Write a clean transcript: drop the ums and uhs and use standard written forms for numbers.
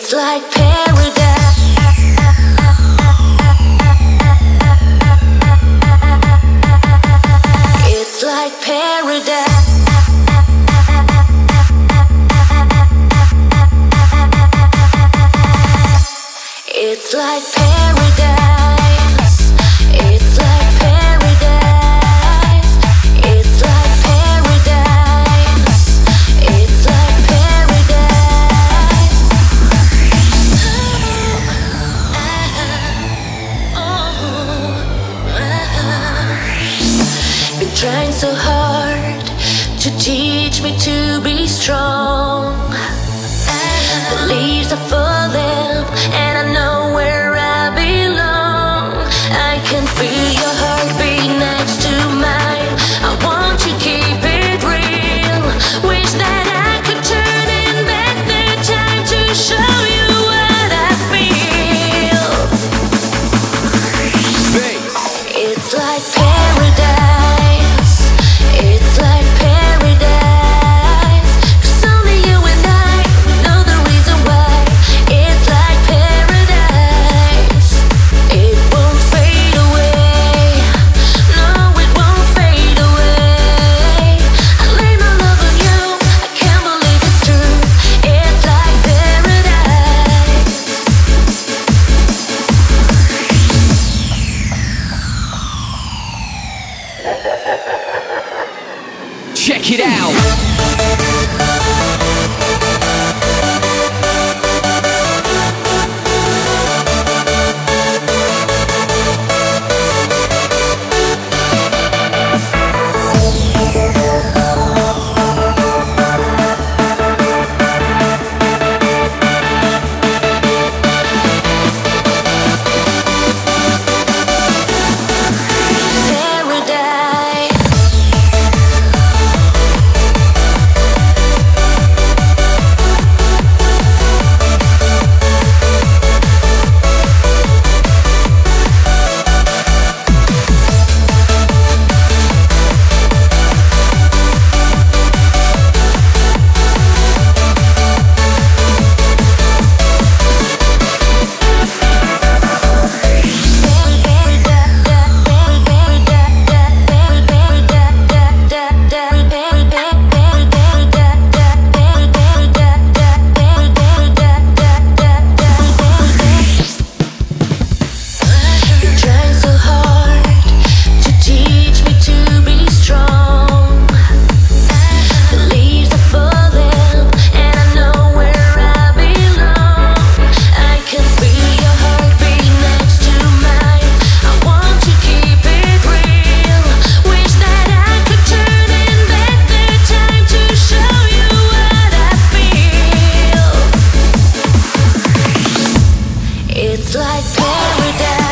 It's like paradise. It's like paradise. It's like paradise. It's like paradise. It's like paradise. It's like paradise. Been trying so hard to teach me to be strong. The leaves are falling and I know where I belong. I can feel your heartbeat next to mine. I want to keep it real. Wish that I could turn in back the time to show you what I feel. It's like paradise. It's like paradise. 'Cause only you and I know the reason why. It's like paradise. It won't fade away. No, it won't fade away. I lay my love on you. I can't believe it's true. It's like paradise. Check it out. It's like paradise.